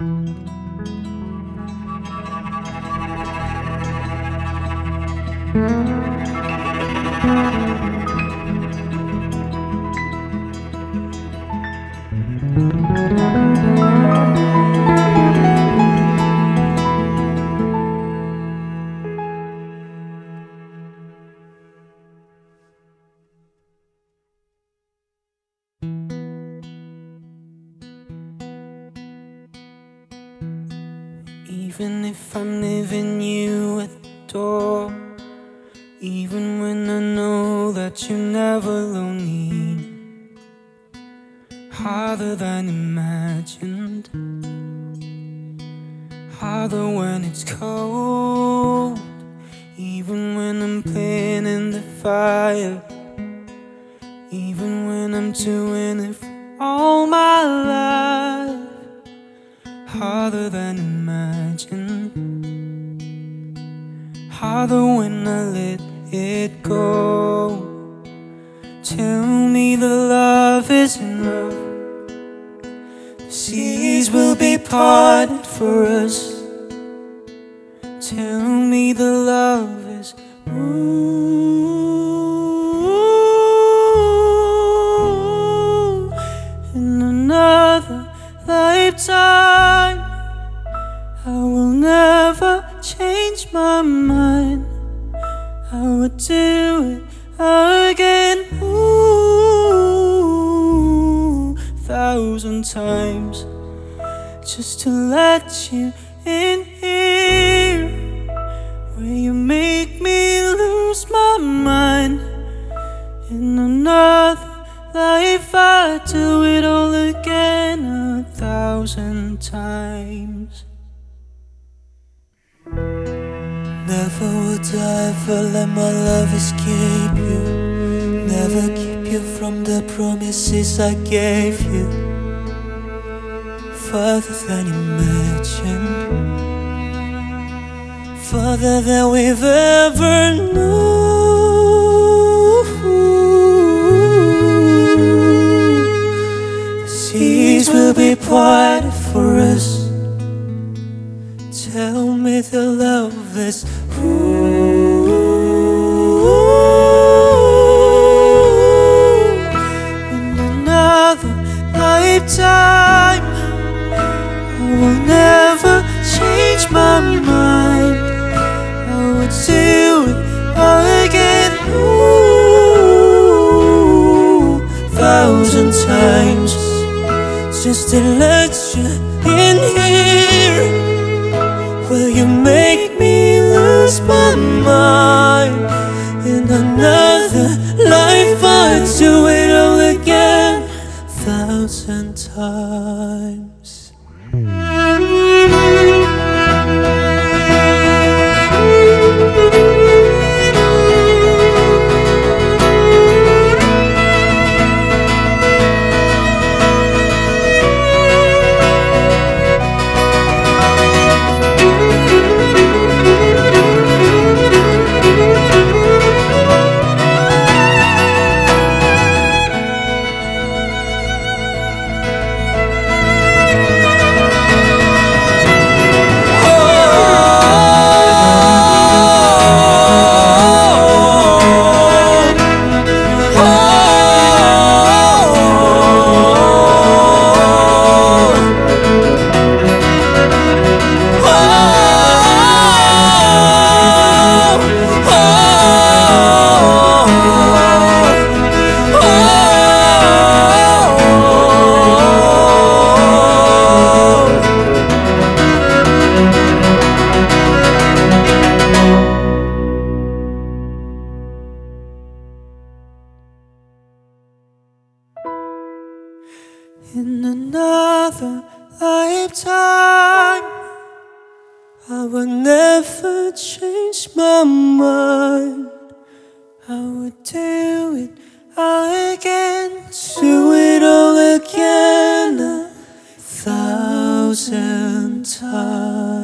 Even if I'm leaving you at the door, even when I know that you're never lonely, harder than imagined, harder when it's cold. Even when I'm playing in the fire, even when I'm doing it for all my life, harder than imagined, harder when I let it go. Tell me the love isn't love, the seas will be parted for us. Tell me the love is in another lifetime. I will never change my mind. I would do it again, 1,000 times, just to let you in here, where you make me lose my mind. In another life I'd do it all again, 1,000 times. Never would I ever let my love escape you, never keep you from the promises I gave you. Further than imagined, further than we've ever known. The seas will be parted for us. Tell me the love is in another lifetime. I will never change my mind. I would do it again, 1,000 times, just to let you in here, will you make me lose my mind? In another life I'd do it all again, 1,000 times. In another lifetime, I would never change my mind. I would do it again, do it all again, 1,000 times.